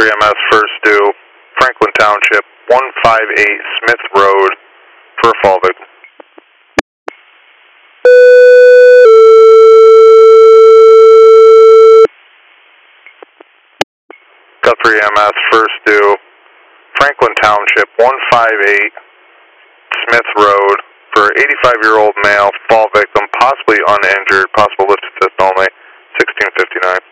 3 MS first due, Franklin Township, 158 Smith Road, for a fall victim. Got 3 MS first due, Franklin Township, 158 Smith Road, for 85-year-old male, fall victim, possibly uninjured, possible lift assist only, 1659.